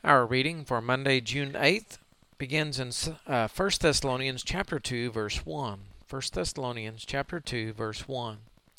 Our reading for Monday, June 8th, begins in 1 Thessalonians chapter 2, verse 1. 1 Thessalonians chapter 2, verse 1.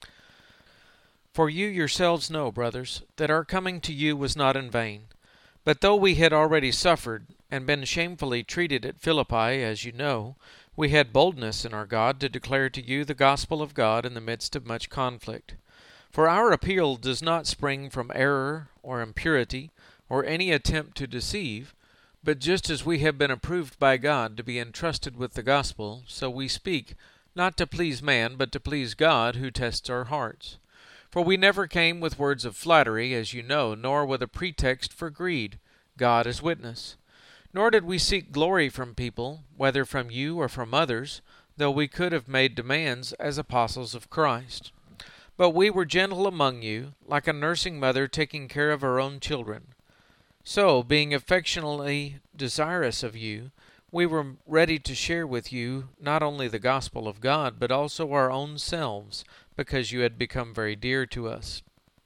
For you yourselves know, brothers, that our coming to you was not in vain. But though we had already suffered and been shamefully treated at Philippi, as you know, we had boldness in our God to declare to you the gospel of God in the midst of much conflict. For our appeal does not spring from error or impurity, or any attempt to deceive, but just as we have been approved by God to be entrusted with the gospel, so we speak, not to please man, but to please God, who tests our hearts. For we never came with words of flattery, as you know, nor with a pretext for greed. God is witness. Nor did we seek glory from people, whether from you or from others, though we could have made demands as apostles of Christ. But we were gentle among you, like a nursing mother taking care of her own children. So, being affectionately desirous of you, we were ready to share with you not only the gospel of God, but also our own selves, because you had become very dear to us.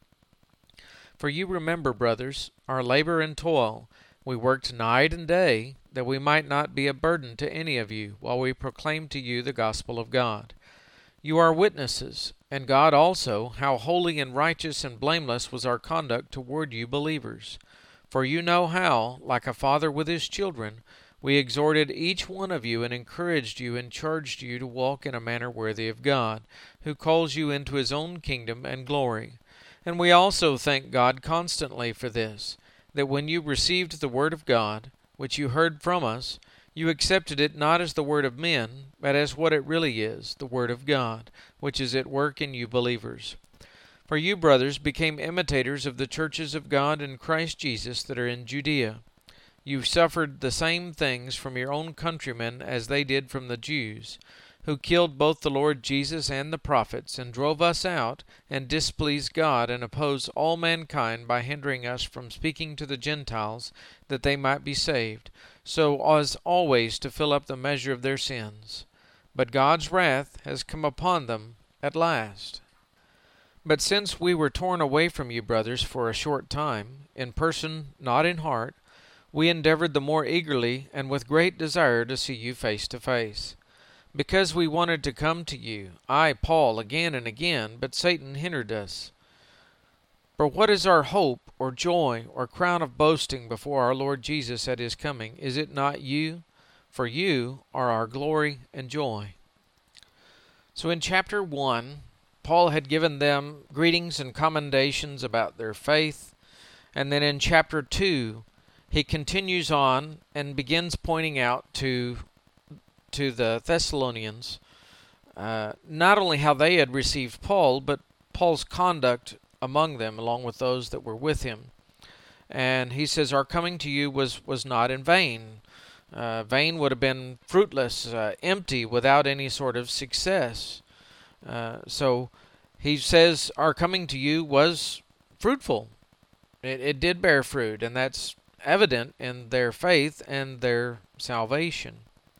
For you remember, brothers, our labor and toil. We worked night and day, that we might not be a burden to any of you, while we proclaimed to you the gospel of God. You are witnesses, and God also, how holy and righteous and blameless was our conduct toward you believers. For you know how, like a father with his children, we exhorted each one of you and encouraged you and charged you to walk in a manner worthy of God, who calls you into his own kingdom and glory. And we also thank God constantly for this, that when you received the word of God, which you heard from us, you accepted it not as the word of men, but as what it really is, the word of God, which is at work in you believers. For you, brothers, became imitators of the churches of God in Christ Jesus that are in Judea. You suffered the same things from your own countrymen as they did from the Jews, who killed both the Lord Jesus and the prophets, and drove us out, and displeased God, and opposed all mankind by hindering us from speaking to the Gentiles, that they might be saved, so as always to fill up the measure of their sins. But God's wrath has come upon them at last. But since we were torn away from you, brothers, for a short time, in person, not in heart, we endeavored the more eagerly and with great desire to see you face to face. Because we wanted to come to you, I, Paul, again and again, but Satan hindered us. For what is our hope, or joy, or crown of boasting before our Lord Jesus at his coming? Is it not you? For you are our glory and joy. So in chapter 1, Paul had given them greetings and commendations about their faith. And then in chapter 2, he continues on and begins pointing out to the Thessalonians not only how they had received Paul, but Paul's conduct among them, along with those that were with him. And he says, our coming to you was not in vain. Vain would have been fruitless, empty, without any sort of success. So he says our coming to you was fruitful. It did bear fruit, and that's evident in their faith and their salvation.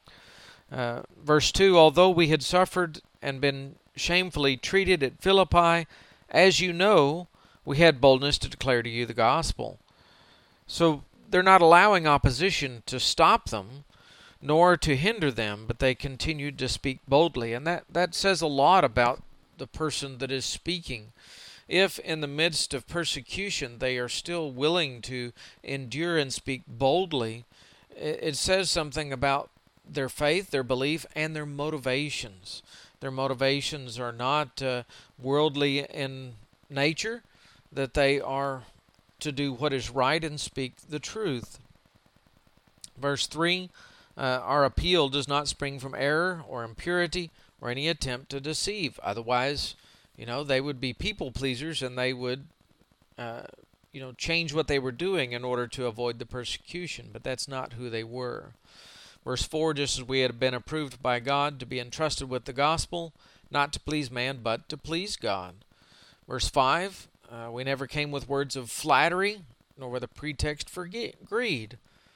Verse 2, although we had suffered and been shamefully treated at Philippi, as you know, we had boldness to declare to you the gospel. So they're not allowing opposition to stop them, nor to hinder them, but they continued to speak boldly. And that says a lot about the person that is speaking. If in the midst of persecution they are still willing to endure and speak boldly, it says something about their faith, their belief, and their motivations. Their motivations are not worldly in nature, that they are to do what is right and speak the truth. Verse 3, our appeal does not spring from error or impurity or any attempt to deceive. Otherwise, they would be people pleasers, and they would, change what they were doing in order to avoid the persecution. But that's not who they were. Verse 4, just as we had been approved by God to be entrusted with the gospel, not to please man, but to please God. Verse 5, we never came with words of flattery, nor with a pretext for greed.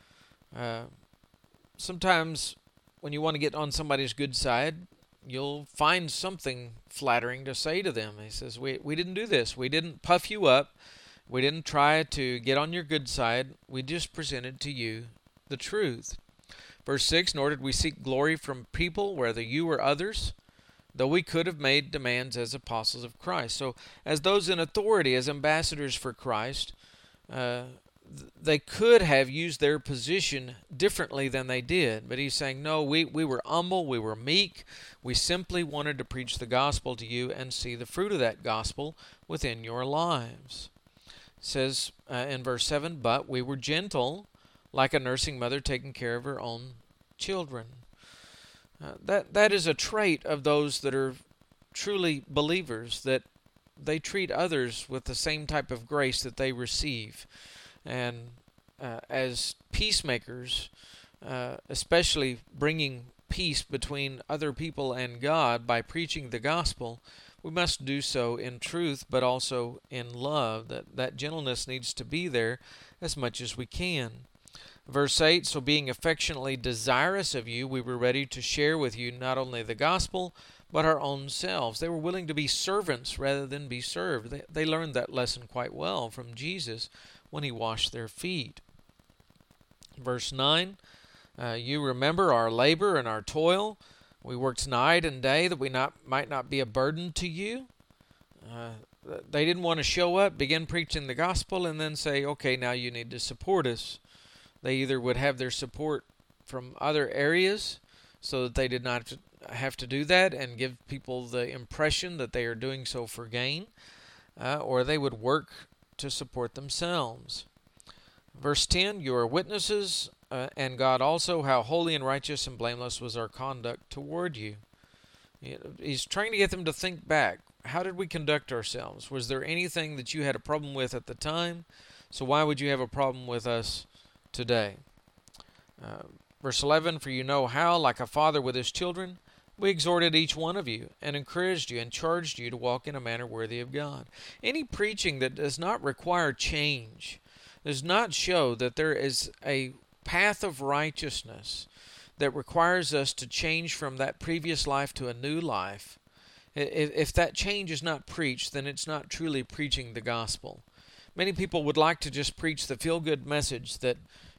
Sometimes when you want to get on somebody's good side, you'll find something flattering to say to them. He says, we didn't do this. We didn't puff you up. We didn't try to get on your good side. We just presented to you the truth. Verse 6, nor did we seek glory from people, whether you or others, though we could have made demands as apostles of Christ. So as those in authority, as ambassadors for Christ, they could have used their position differently than they did. But he's saying, no, we were humble, we were meek. We simply wanted to preach the gospel to you and see the fruit of that gospel within your lives. It says in verse 7, but we were gentle, like a nursing mother taking care of her own children. That is a trait of those that are truly believers, that they treat others with the same type of grace that they receive. And as peacemakers, especially bringing peace between other people and God by preaching the gospel, we must do so in truth, but also in love. That gentleness needs to be there as much as we can. Verse 8, so being affectionately desirous of you, we were ready to share with you not only the gospel, but our own selves. They were willing to be servants rather than be served. They learned that lesson quite well from Jesus when he washed their feet. Verse 9, you remember our labor and our toil. We worked night and day that we might not be a burden to you. They didn't want to show up, begin preaching the gospel, and then say, okay, now you need to support us. They either would have their support from other areas so that they did not have to do that and give people the impression that they are doing so for gain, or they would work to support themselves. Verse 10, you are witnesses, and God also, how holy and righteous and blameless was our conduct toward you. He's trying to get them to think back. How did we conduct ourselves? Was there anything that you had a problem with at the time? So why would you have a problem with us today? Verse 11, for you know how, like a father with his children, we exhorted each one of you and encouraged you and charged you to walk in a manner worthy of God. Any preaching that does not require change, does not show that there is a path of righteousness that requires us to change from that previous life to a new life, if that change is not preached, then it's not truly preaching the gospel. Many people would like to just preach the feel-good message that,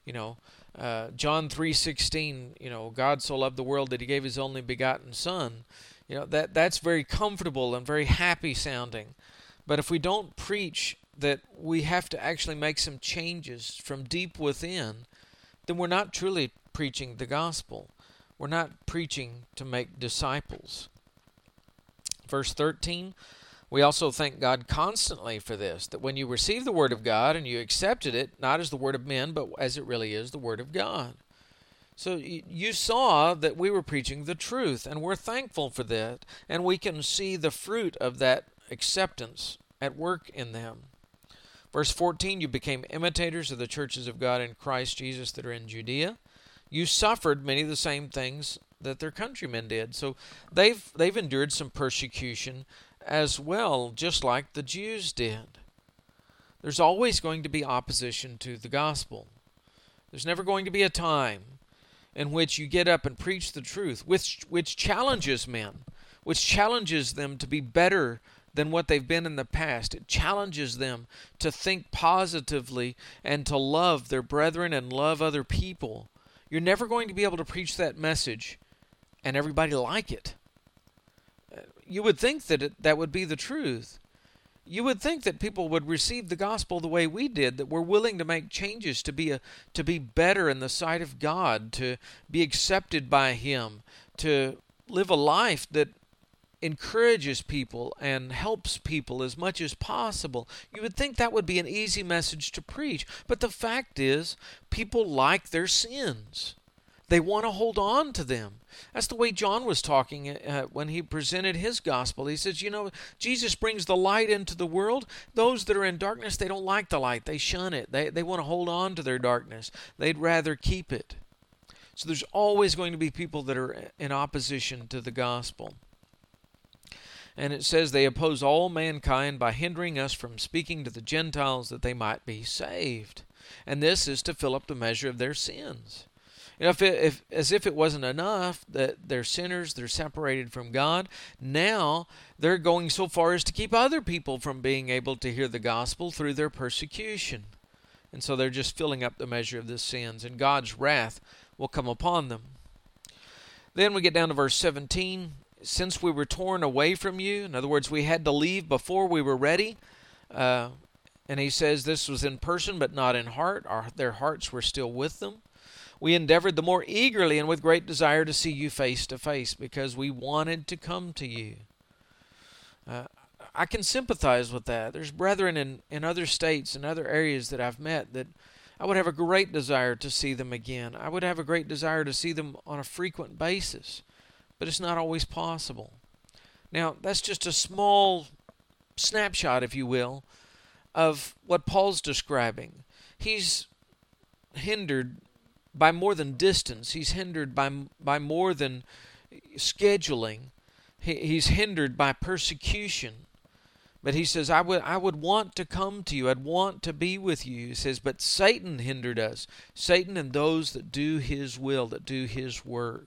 John 3:16, God so loved the world that he gave his only begotten Son. That's very comfortable and very happy sounding. But if we don't preach that we have to actually make some changes from deep within, then we're not truly preaching the gospel. We're not preaching to make disciples. Verse 13, we also thank God constantly for this, that when you received the word of God and you accepted it, not as the word of men, but as it really is, the word of God. So you saw that we were preaching the truth, and we're thankful for that, and we can see the fruit of that acceptance at work in them. Verse 14, you became imitators of the churches of God in Christ Jesus that are in Judea. You suffered many of the same things that their countrymen did. So they've endured some persecution as well, just like the Jews did. There's always going to be opposition to the gospel. There's never going to be a time in which you get up and preach the truth, which challenges men, which challenges them to be better than what they've been in the past. It challenges them to think positively and to love their brethren and love other people. You're never going to be able to preach that message and everybody like it. You would think that that would be the truth. You would think that people would receive the gospel the way we did, that we're willing to make changes to be better in the sight of God, to be accepted by Him, to live a life that encourages people and helps people as much as possible. You would think that would be an easy message to preach. But the fact is, people like their sins. They want to hold on to them. That's the way John was talking when he presented his gospel. He says, Jesus brings the light into the world. Those that are in darkness, they don't like the light. They shun it. They want to hold on to their darkness. They'd rather keep it. So there's always going to be people that are in opposition to the gospel. And it says they oppose all mankind by hindering us from speaking to the Gentiles that they might be saved. And this is to fill up the measure of their sins. As if it wasn't enough that they're sinners, they're separated from God, now they're going so far as to keep other people from being able to hear the gospel through their persecution. And so they're just filling up the measure of their sins, and God's wrath will come upon them. Then we get down to verse 17. Since we were torn away from you, in other words, we had to leave before we were ready. And he says this was in person but not in heart. Their hearts were still with them. We endeavored the more eagerly and with great desire to see you face to face because we wanted to come to you. I can sympathize with that. There's brethren in other states and other areas that I've met that I would have a great desire to see them again. I would have a great desire to see them on a frequent basis, but it's not always possible. Now, that's just a small snapshot, if you will, of what Paul's describing. He's hindered by more than distance. He's hindered by more than scheduling. He's hindered by persecution. But he says, I would want to come to you. I'd want to be with you. He says, but Satan hindered us. Satan and those that do his will, that do his work.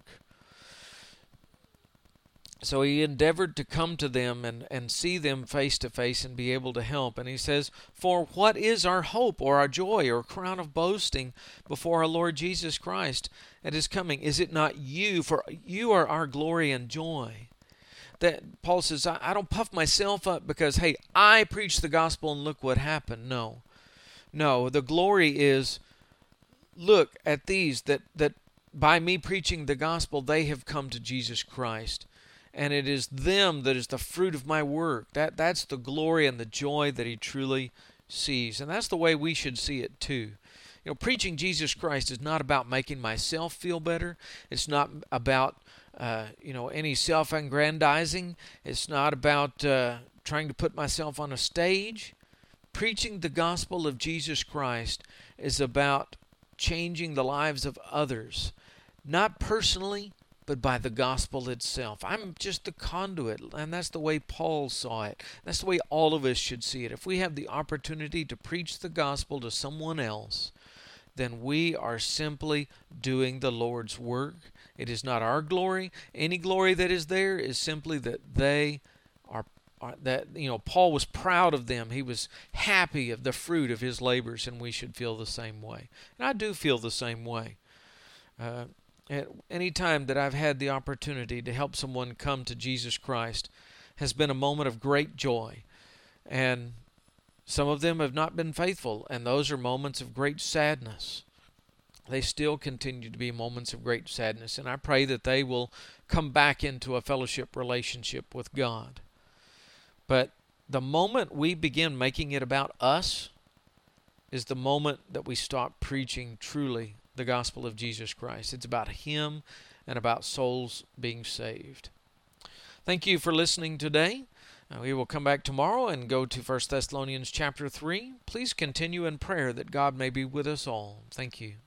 So he endeavored to come to them and see them face to face and be able to help. And he says, for what is our hope or our joy or crown of boasting before our Lord Jesus Christ at his coming? Is it not you? For you are our glory and joy. That Paul says, I don't puff myself up because, hey, I preached the gospel and look what happened. No, the glory is, look at these that by me preaching the gospel, they have come to Jesus Christ. And it is them that is the fruit of my work. That's the glory and the joy that he truly sees. And that's the way we should see it too. You know, preaching Jesus Christ is not about making myself feel better. It's not about any self-aggrandizing. It's not about trying to put myself on a stage. Preaching the gospel of Jesus Christ is about changing the lives of others, not personally, but by the gospel itself. I'm just the conduit, and that's the way Paul saw it. That's the way all of us should see it. If we have the opportunity to preach the gospel to someone else, then we are simply doing the Lord's work. It is not our glory. Any glory that is there is simply that they are Paul was proud of them. He was happy of the fruit of his labors, and we should feel the same way. And I do feel the same way. At any time that I've had the opportunity to help someone come to Jesus Christ has been a moment of great joy. And some of them have not been faithful, and those are moments of great sadness. They still continue to be moments of great sadness, and I pray that they will come back into a fellowship relationship with God. But the moment we begin making it about us is the moment that we stop preaching truly the gospel of Jesus Christ. It's about him and about souls being saved. Thank you for listening today. We will come back tomorrow and go to 1 Thessalonians chapter 3. Please continue in prayer that God may be with us all. Thank you.